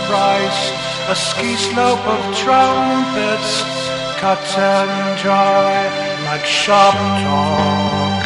rice, a ski slope of trumpets, cut and dry like shop talk.